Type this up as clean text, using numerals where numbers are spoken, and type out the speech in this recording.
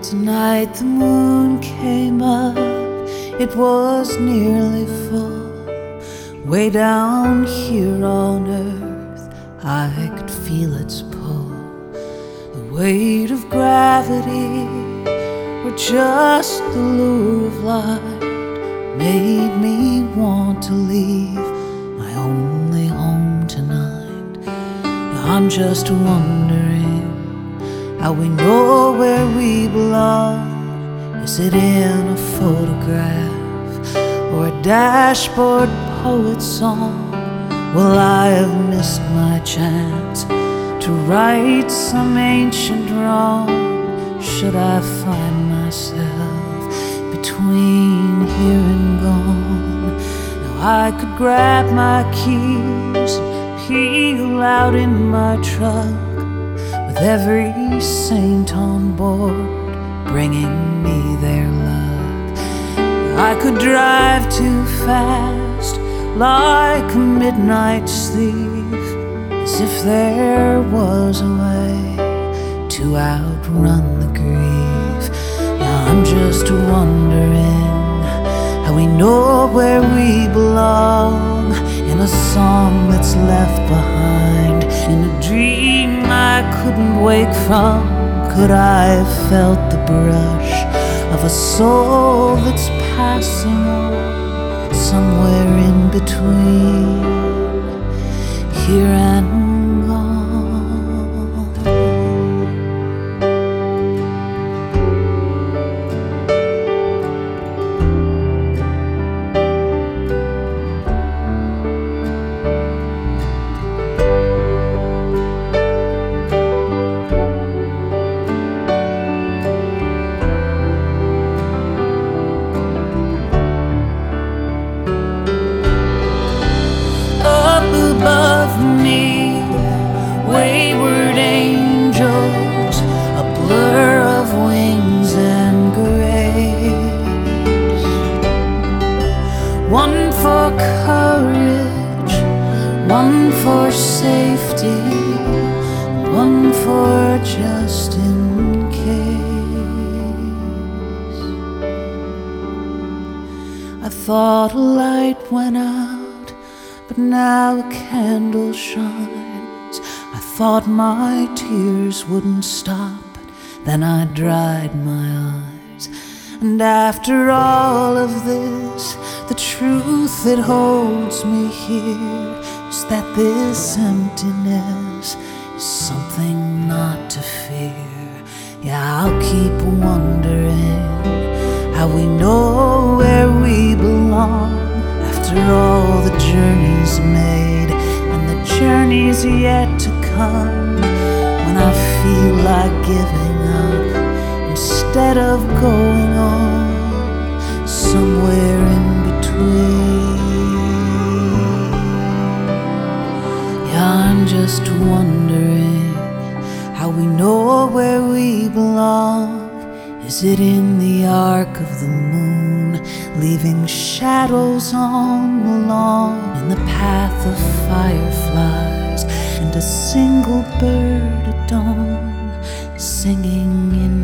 Tonight the moon came up, it was nearly full. Way down here on earth, I could feel its pull. The weight of gravity, or just the lure of light, made me want to leave my only home tonight. I'm just wondering how we know where we belong. Is it in a photograph or a dashboard poet's song? Will I have missed my chance to right some ancient wrong? Should I find myself between here and gone? Now I could grab my keys and peel out in my truck, with every saint on board bringing me their luck. I could drive too fast like a midnight thief, as if there was a way to outrun the grief. Yeah, I'm just wondering how we know where we belong, in a song that's left behind, in a dream I couldn't wake from. Could I have felt the brush of a soul that's passing on, somewhere in between here and gone? Above me, wayward angels, a blur of wings and grace. One for courage, one for safety, one for just in case. I thought a light went out, but now a candle shines. I thought my tears wouldn't stop, but then I dried my eyes. And after all of this, the truth that holds me here is that this emptiness is something not to fear. Yeah, I'll keep wondering how we know where we belong, after all the journeys made and the journeys yet to come. When I feel like giving up instead of going on, somewhere in between. Yeah, I'm just wondering how we know where we belong. Is it in the arc of the moon, leaving shadows on the lawn, in the path of fireflies, and a single bird at dawn, singing in